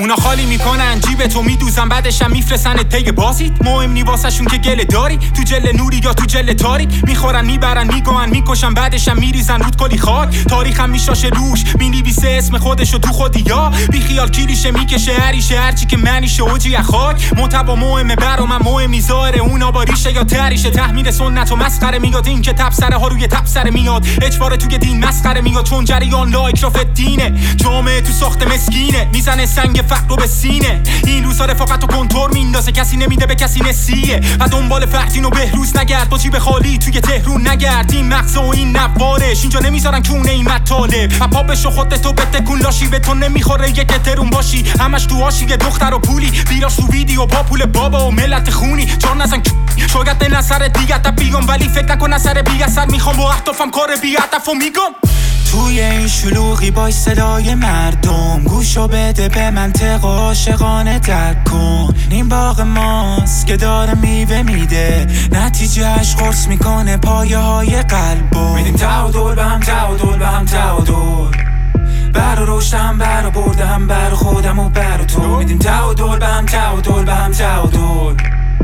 اونا خالی میکنن جیب تو میدوزن بعدشم میفرسن پی بازیت. مهم نی واسهشون که گله داری تو جل نوری یا تو جل تاریک. میخورن میبرن میگوهن میکشن بعدشم میریزن رود کلی خاک. تاریخم میشاشه روش مینویسه اسم خودشو تو خودی یا بیخیال کلیشه میکشه هریشه هرچی که منیشه اوجی خاک. محتوا مهمه برا من مهمی ظاهره اونا با ریشه یا تریشه. تحمیل سنت و مسخره میاد این که تبصره ها روی تبصره میاد. اجبار توی دین مسخره میاد چون جریان لایک رافت دینه. جامعه تو ساخت مسکینه میزنه سنگ فقر رو به سینه. این روزا رفاقت و کنتور میندازه کسی نمیده به کسی نسیه. و دنبال فردین و بهروز نگرد با جیب خالی توی تهرون نگرد. این مغز و این نوارش اینجا نمیذارن کونه این مطالب. و پاپشو خودتو بتکون لاشی به تو نمیخوره یک ترون باشی. همش تو آشی دختر و پولی بیراش تو ویدیو با پول بابا و ملت خونی. چار نزن شاید نظر دیگه تا بیگم ولی فکر نکن اثر بی اثر میخوام با اهدافم کار بی هدفو میگم. توی این شلوغی با صدای مردم گوشو بده به منطق عاشقانه درک کن. این باغ ماست که داره میوه میده نتیجهش قرص میکنه پایه های قلبو. میدیم تعادل به هم تعادل به هم تعادل. برا رشدم برا بردم برا خودم و برا تو. میدیم تعادل به هم تعادل به هم تعادل.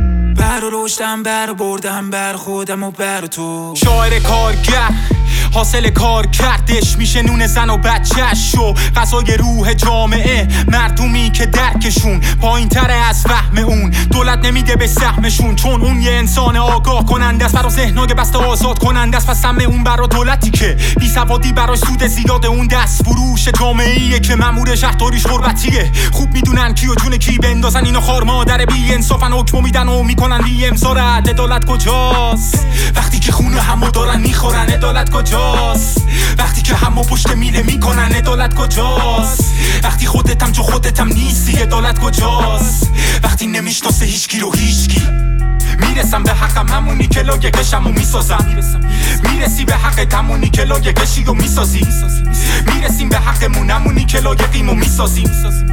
برا رشدم برا بردم برا خودم و برا تو. شاعر کارگر حاصل کار کردش میشه نون زن و بچهش و غذای روح جامعه. مردمی که درکشون پایین تره از فهم اون. دولت نمیده به سهمشون چون اون یه انسان آگاه کننده است. برا ذهنای بسته آزاد کننده است. پس سهم اون برا دولتی که بی سوادی برای سود زیاد اون دست فروش جامعه‌ایه که مأمور شهرداریش غربتیه. خوب میدونن کی و جون کی بندازن اینا خار مادر بی انصافن. حکمو میدن و میکنن بی امضا رد. عدالت کجاست وقتی که خونه همو دارن میخورن؟ عدالت کجاست وقتی که همو پشت میله میکنن؟ عدالت کجاست وقتی خودتم جو خودتم نیستی؟ عدالت کجاست وقتی نمیشناسه هیچکی رو هیچکی؟ میرسم به حقم همونی که لاگه کشم و میسازم. میرسی به حق همونی که لاگه کشی و میسازی. میرسیم به حقمون همونی که لاگه قیم و میسازیم.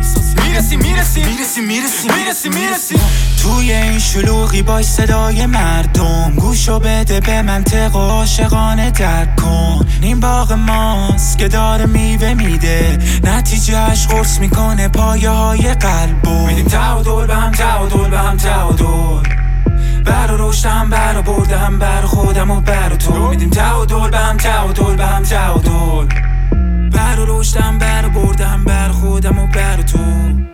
میرسی توی این شلوغی با صدای مردم گوشو بده به منطق عاشقانه درک کن. این باغ ماست که داره میوه میده نتیجهش قرص میکنه پایه های قلبو. میدیم تعادل به هم تعادل به هم تعادل. برا رشدم برا بردم برا خودم و برا تو. میدیم تعادل به هم تعادل به هم تعادل. برا رشدم برا بردم برا خودم و برا تو.